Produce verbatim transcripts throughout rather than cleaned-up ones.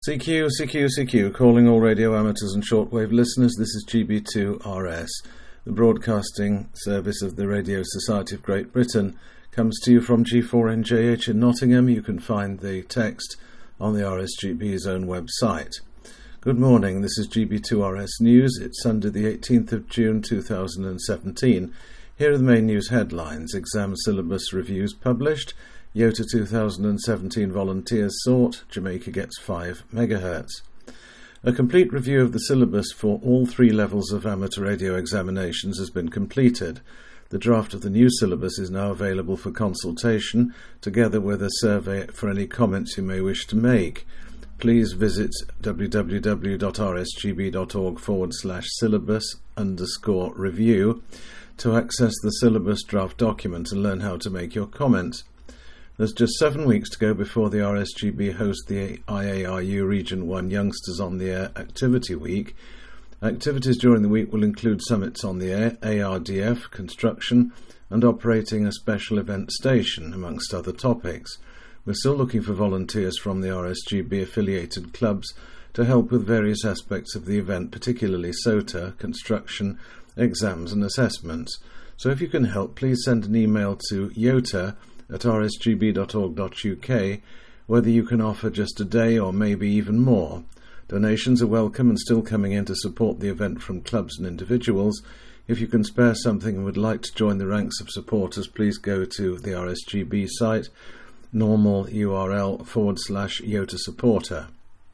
C Q, C Q, C Q, calling all radio amateurs and shortwave listeners. This is G B two R S. The broadcasting service of the Radio Society of Great Britain comes to you from G four N J H in Nottingham. You can find the text on the R S G B's own website. Good morning, this is G B two R S News. It's Sunday the eighteenth of June two thousand seventeen. Here are the main news headlines. Exam syllabus reviews published. YOTA two thousand seventeen volunteers sought. Jamaica gets five megahertz. A complete review of the syllabus for all three levels of amateur radio examinations has been completed. The draft of the new syllabus is now available for consultation, together with a survey for any comments you may wish to make. Please visit www.rsgb.org forward slash syllabus underscore review to access the syllabus draft document and learn how to make your comments. There's just seven weeks to go before the R S G B hosts the I A R U Region one Youngsters on the Air Activity Week. Activities during the week will include summits on the air, A R D F, construction, and operating a special event station, amongst other topics. We're still looking for volunteers from the R S G B affiliated clubs to help with various aspects of the event, particularly S O T A, construction, exams and assessments. So if you can help, please send an email to YOTA at r s g b dot org dot u k, whether you can offer just a day or maybe even more. Donations are welcome and still coming in to support the event from clubs and individuals. If you can spare something and would like to join the ranks of supporters, please go to the R S G B site, normal U R L forward slash YOTA supporter.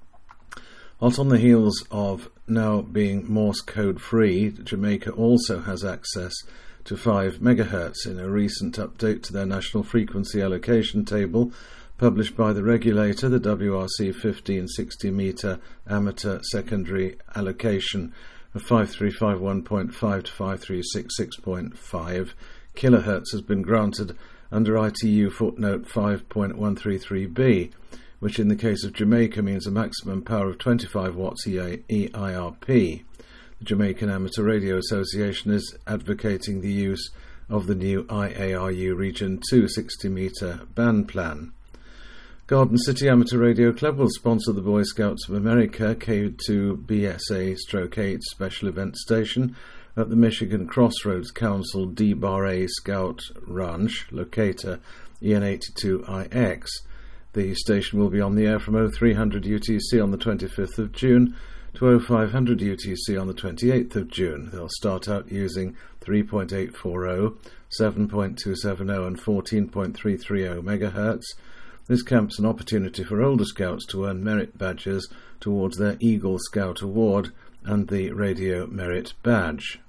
Hot on the heels of now being Morse code free, Jamaica also has access to five megahertz in a recent update to their national frequency allocation table published by the regulator. The W R C fifteen sixty meter amateur secondary allocation of five three five one point five to five three six six point five kilohertz has been granted under I T U footnote five point one three three b, which in the case of Jamaica means a maximum power of twenty-five watts E I R P. The Jamaican Amateur Radio Association is advocating the use of the new I A R U Region two sixty meter band plan. Garden City Amateur Radio Club will sponsor the Boy Scouts of America K two B S A eight special event station at the Michigan Crossroads Council D-A Scout Ranch, locator E N eighty-two I X. The station will be on the air from oh three hundred U T C on the twenty-fifth of June to oh five hundred U T C on the twenty-eighth of June. They'll start out using three point eight four zero, seven point two seven zero and fourteen point three three zero megahertz. This camp's an opportunity for older scouts to earn merit badges towards their Eagle Scout Award and the Radio Merit Badge.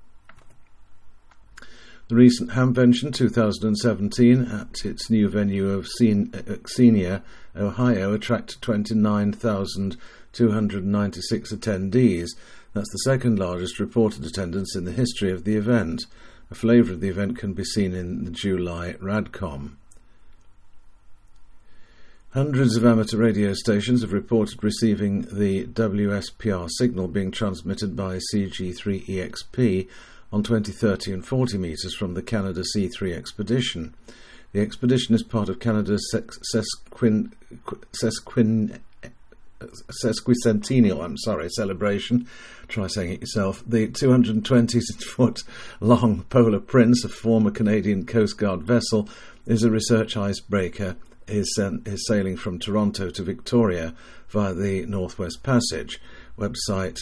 The recent Hamvention two thousand seventeen at its new venue of Xenia, Ohio, attracted twenty-nine thousand two hundred ninety-six attendees. That's the second largest reported attendance in the history of the event. A flavour of the event can be seen in the July Radcom. Hundreds of amateur radio stations have reported receiving the W S P R signal being transmitted by C G three E X P on twenty, thirty and forty metres from the Canada C three expedition. The expedition is part of Canada's sesquin, sesquin, sesquicentennial, I'm sorry, celebration. Try saying it yourself. The two hundred twenty foot long Polar Prince, a former Canadian Coast Guard vessel, is a research icebreaker. Is, is sailing from Toronto to Victoria via the Northwest Passage. Website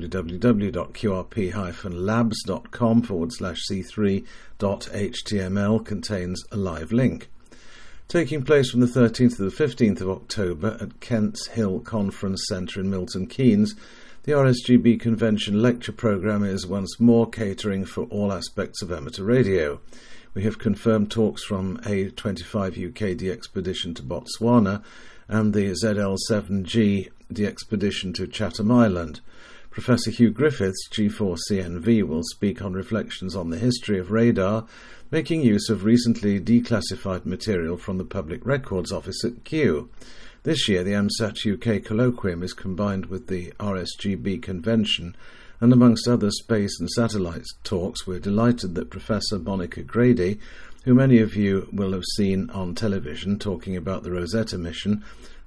www.qrp-labs.com forward slash c3.html contains a live link. Taking place from the thirteenth to the fifteenth of October at Kent's Hill Conference Centre in Milton Keynes, the R S G B Convention lecture programme is once more catering for all aspects of amateur radio. We have confirmed talks from A twenty-five U K D expedition to Botswana and the Z L seven G D expedition to Chatham Island. Professor Hugh Griffiths, G four C N V, will speak on reflections on the history of radar, making use of recently declassified material from the Public Records Office at Kew. This year, the AMSAT U K colloquium is combined with the R S G B convention, and amongst other space and satellite talks, we're delighted that Professor Monica Grady, who many of you will have seen on television talking about the Rosetta mission,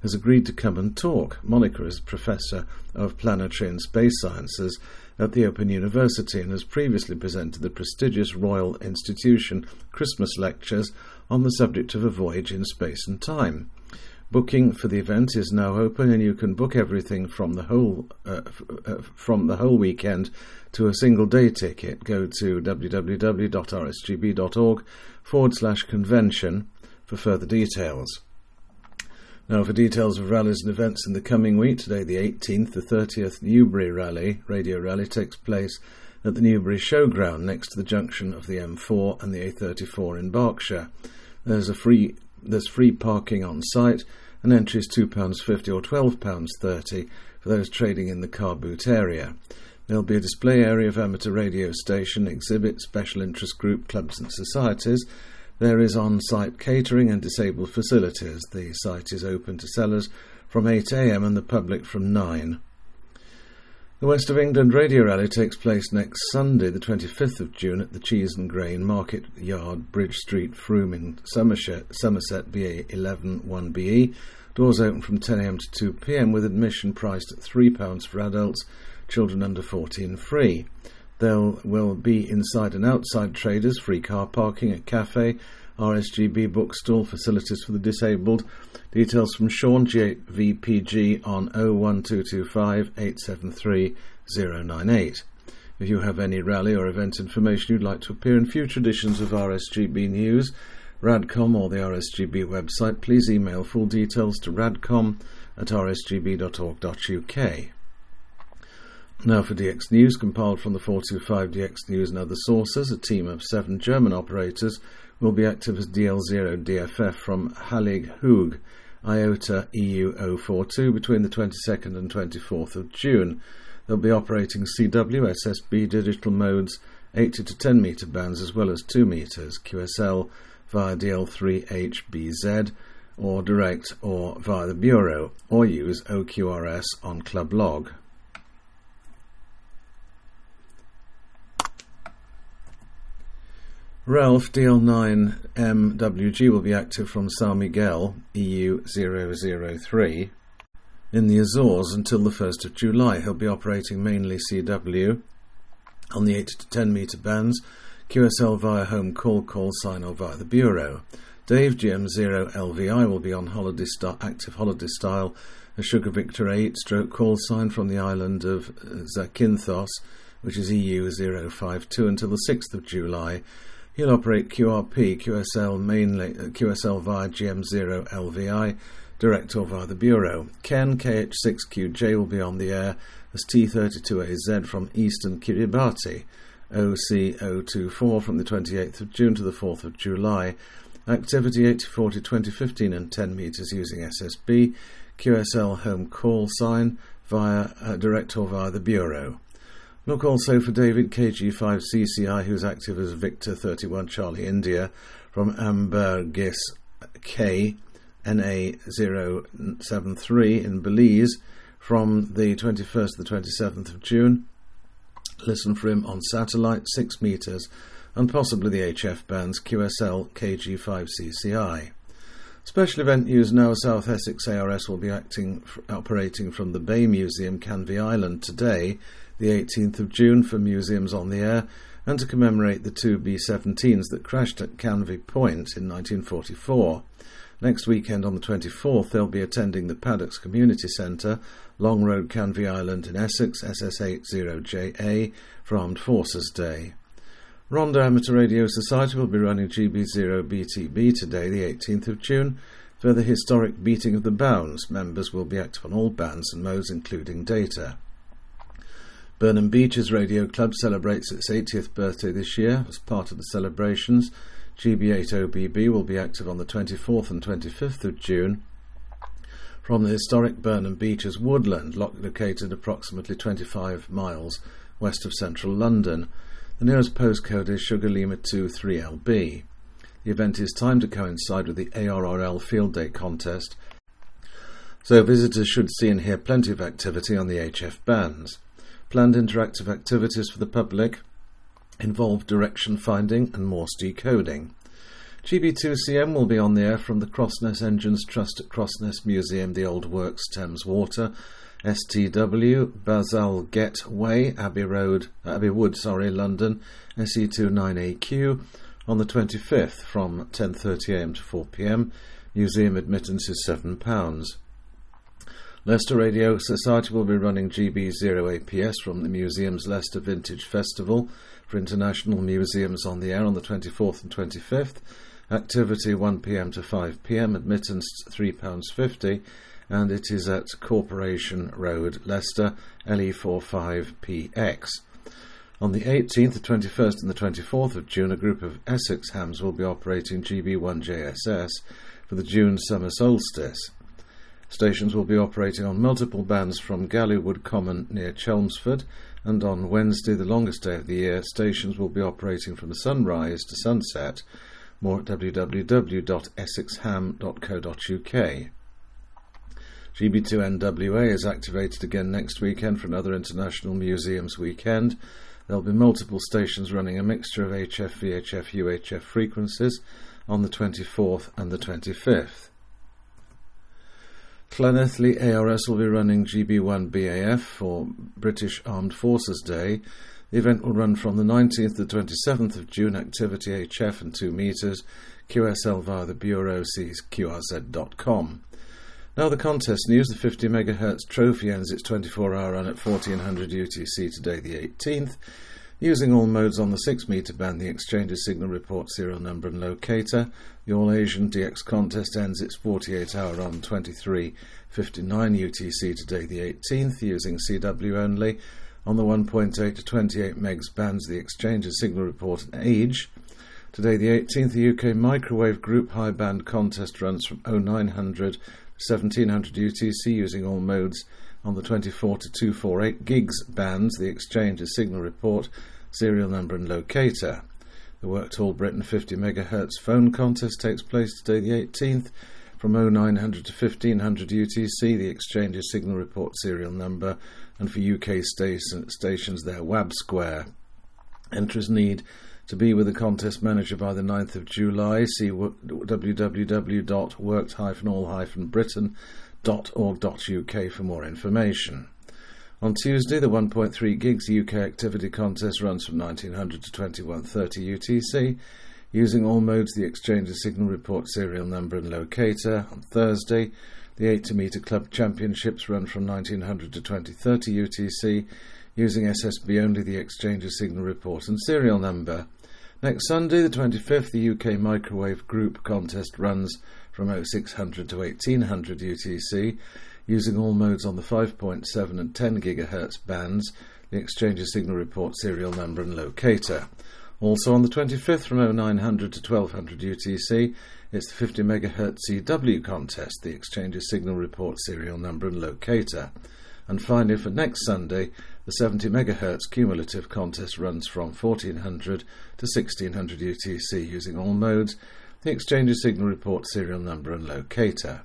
has agreed to come and talk. Monica is Professor of Planetary and Space Sciences at the Open University and has previously presented the prestigious Royal Institution Christmas lectures on the subject of a voyage in space and time. Booking for the event is now open, and you can book everything from the whole uh, f- uh, from the whole weekend to a single day ticket. Go to www.rsgb.org forward slash convention for further details. Now, for details of rallies and events in the coming week, today the eighteenth, the thirtieth Newbury Rally, Radio Rally, takes place at the Newbury Showground next to the junction of the M four and the A thirty-four in Berkshire. There's a free there's free parking on site, and entry is two pounds fifty or twelve pounds thirty for those trading in the car boot area. There'll be a display area of amateur radio station, exhibit, special interest group, clubs and societies. There is on-site catering and disabled facilities. The site is open to sellers from eight a m and the public from nine. The West of England Radio Rally takes place next Sunday, the twenty-fifth of June, at the Cheese and Grain Market Yard, Bridge Street, Frome in Somerset, Somerset B A eleven one B E. Doors open from ten a m to two p m, with admission priced at three pounds for adults, children under fourteen free. There will be inside and outside traders, free car parking, a cafe, R S G B bookstall, facilities for the disabled. Details from Sean J V P G on oh one two two five eight seven three oh nine eight. If you have any rally or event information you'd like to appear in future editions of R S G B News, Radcom or the R S G B website, please email full details to radcom at r s g b dot org dot u k. Now for D X News, compiled from the four two five D X News and other sources, a team of seven German operators will be active as D L zero D F F from Hallig Hoog, Iota E U zero four two between the twenty-second and twenty-fourth of June. They'll be operating C W, S S B digital modes, eighty to ten metre bands as well as two metres, Q S L via D L three H B Z or direct or via the Bureau, or use O Q R S on Club Log. Ralph D L nine M W G will be active from San Miguel E U zero zero three in the Azores until the first of July. He'll be operating mainly C W on the eight to ten metre bands, Q S L via home call, call sign or via the Bureau. Dave G M zero L V I will be on holiday st- active holiday style, a Sugar Victor eight stroke call sign from the island of Zakynthos, which is E U zero five two, until the sixth of July. He'll operate Q R P, Q S L mainly, uh, Q S L via G M zero L V I, direct or via the Bureau. Ken K H six Q J will be on the air as T thirty-two A Z from Eastern Kiribati, O C zero two four from the twenty-eighth of June to the fourth of July. Activity eighty forty twenty fifteen and ten metres using S S B, Q S L home call sign via uh, direct or via the Bureau. Look also for David K G five C C I, who's active as Victor thirty-one Charlie India from Ambergis K N A zero seven three in Belize from the twenty-first to the twenty-seventh of June. Listen for him on satellite, six metres, and possibly the H F bands Q S L K G five C C I. Special event news now. South Essex A R S will be acting, operating from the Bay Museum, Canvey Island, today, the eighteenth of June, for Museums on the Air, and to commemorate the two B seventeens that crashed at Canvey Point in nineteen forty-four. Next weekend, on the twenty-fourth, they'll be attending the Paddocks Community Centre, Long Road, Canvey Island in Essex, S S eighty J A, for Armed Forces Day. Rhondda Amateur Radio Society will be running G B zero B T B today, the eighteenth of June, for the historic Beating of the Bounds. Members will be active on all bands and modes, including data. Burnham Beeches Radio Club celebrates its eightieth birthday this year. As part of the celebrations, G B eight O B B will be active on the twenty-fourth and twenty-fifth of June from the historic Burnham Beeches woodland, located approximately twenty-five miles west of central London. The nearest postcode is Sugar Lima two three L B. The event is timed to coincide with the A R R L Field Day contest, so visitors should see and hear plenty of activity on the H F bands. Planned interactive activities for the public involve direction finding and Morse decoding. G B two C M will be on the air from the Crossness Engines Trust at Crossness Museum, the Old Works, Thames Water, S T W, Bazalgette Way, Abbey Road, Abbey Wood, sorry, London, S E two nine A Q, on the twenty-fifth from ten thirty a m to four p m. Museum admittance is seven pounds. Leicester Radio Society will be running G B zero A P S from the museum's Leicester Vintage Festival for International Museums on the air on the twenty-fourth and twenty-fifth. Activity one p m to five p m, admittance three pounds fifty, and it is at Corporation Road, Leicester, L E four five P X. On the eighteenth, the twenty-first and the twenty-fourth of June, a group of Essex hams will be operating G B one J S S for the June summer solstice. Stations will be operating on multiple bands from Gallywood Common near Chelmsford, and on Wednesday, the longest day of the year, stations will be operating from sunrise to sunset. More at w w w dot essex ham dot co dot u k. G B two N W A is activated again next weekend for another International Museums weekend. There'll be multiple stations running a mixture of H F, V H F, U H F frequencies on the twenty-fourth and the twenty-fifth. Llanelli A R S will be running G B one B A F for British Armed Forces Day. The event will run from the nineteenth to the twenty-seventh of June, activity H F and two metres, Q S L via the Bureau, sees q r z dot com. Now the contest news. The fifty megahertz trophy ends its twenty-four hour run at fourteen hundred U T C today, the eighteenth. Using all modes on the six metre band, the exchange's signal report, serial number and locator. The All-Asian D X contest ends its forty-eight hour run twenty-three fifty-nine U T C today, the eighteenth, using C W only. On the one point eight to twenty-eight megs bands, the exchange's signal report and age. Today, the eighteenth, the U K microwave group high band contest runs from oh nine hundred to seventeen hundred U T C using all modes. On the twenty-four to two forty-eight gigs bands, the exchange's signal report, serial number and locator. The Worked All Britain fifty megahertz phone contest takes place today, the eighteenth, from oh nine hundred to fifteen hundred U T C, the exchange's signal report, serial number, and for U K station, stations their W A B square. Entries need to be with the contest manager by the ninth of July. See w w w dot worked dash all dash britain dot org dot u k for more information. On Tuesday, the one point three gigs U K activity contest runs from nineteen hundred to twenty-one thirty U T C. Using all modes, the exchange's signal report, serial number and locator. On Thursday, the eighty metre club championships run from nineteen hundred to twenty thirty U T C. Using S S B only, the exchange's signal report and serial number. Next Sunday, the twenty-fifth, the U K microwave group contest runs from oh six hundred to eighteen hundred U T C. Using all modes on the five point seven and ten gigahertz bands, the exchange's signal report, serial number and locator. Also on the twenty-fifth, from oh nine hundred to twelve hundred U T C, it's the fifty megahertz C W contest, the exchange's signal report, serial number and locator. And finally, for next Sunday, the seventy megahertz cumulative contest runs from fourteen hundred to sixteen hundred U T C using all modes, the exchange's signal report, serial number and locator.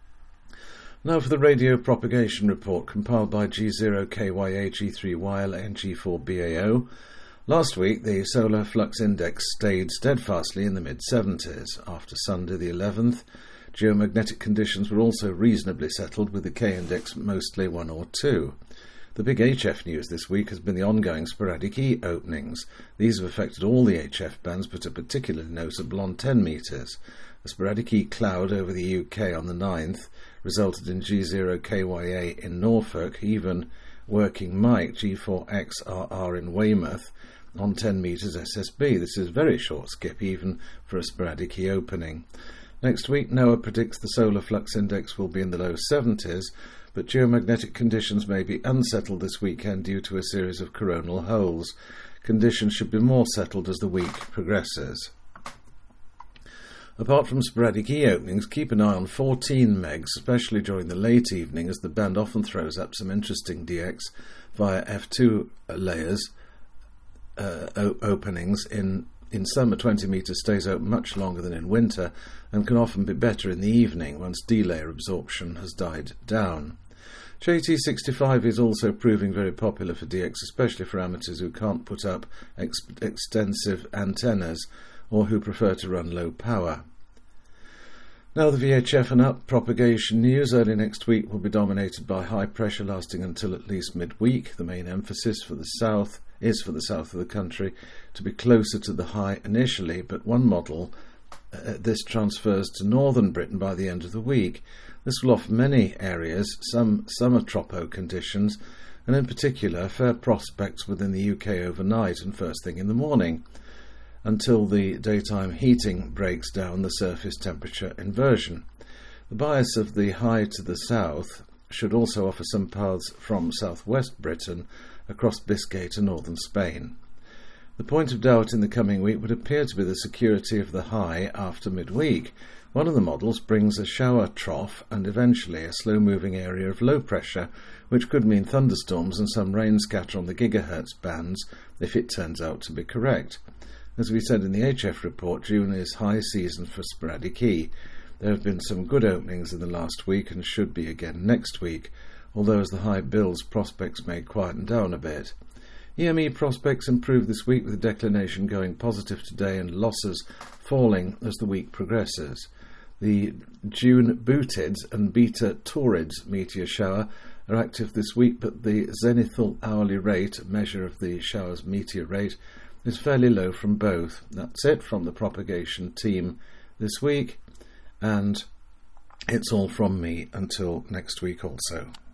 Now for the radio propagation report compiled by G zero K Y A, G three Y L and G four B A O. Last week, the solar flux index stayed steadfastly in the mid seventies. After Sunday the eleventh, geomagnetic conditions were also reasonably settled, with the K index mostly one or two. The big H F news this week has been the ongoing sporadic E openings. These have affected all the H F bands, but are particularly notable on ten metres. A sporadic E cloud over the U K on the ninth resulted in G zero K Y A in Norfolk, even working Mike G four X R R in Weymouth on ten metres S S B. This is a very short skip even for a sporadic E opening. Next week, NOAA predicts the solar flux index will be in the low seventies, but geomagnetic conditions may be unsettled this weekend due to a series of coronal holes. Conditions should be more settled as the week progresses. Apart from sporadic E openings, keep an eye on fourteen megs, especially during the late evening, as the band often throws up some interesting D X via F two layers uh, o- openings. In, in summer, twenty metres stays open much longer than in winter and can often be better in the evening once D-layer absorption has died down. J T sixty-five is also proving very popular for D X, especially for amateurs who can't put up ex- extensive antennas or who prefer to run low power. Now the V H F and up propagation news. Early next week will be dominated by high pressure lasting until at least midweek. The main emphasis for the south is for the south of the country to be closer to the high initially, but one model, uh, this transfers to northern Britain by the end of the week. This will offer many areas some summer tropo conditions, and in particular fair prospects within the U K overnight and first thing in the morning, until the daytime heating breaks down the surface temperature inversion. The bias of the high to the south should also offer some paths from southwest Britain across Biscay to northern Spain. The point of doubt in the coming week would appear to be the security of the high after midweek. One of the models brings a shower trough and eventually a slow-moving area of low pressure, which could mean thunderstorms and some rain scatter on the gigahertz bands if it turns out to be correct. As we said in the H F report, June is high season for sporadic E. There have been some good openings in the last week and should be again next week, although as the high builds, prospects may quieten down a bit. E M E prospects improve this week with the declination going positive today and losses falling as the week progresses. The June Boötids and Beta Taurids meteor shower are active this week, but the zenithal hourly rate, a measure of the shower's meteor rate, is fairly low from both. That's it from the propagation team this week, and it's all from me until next week also.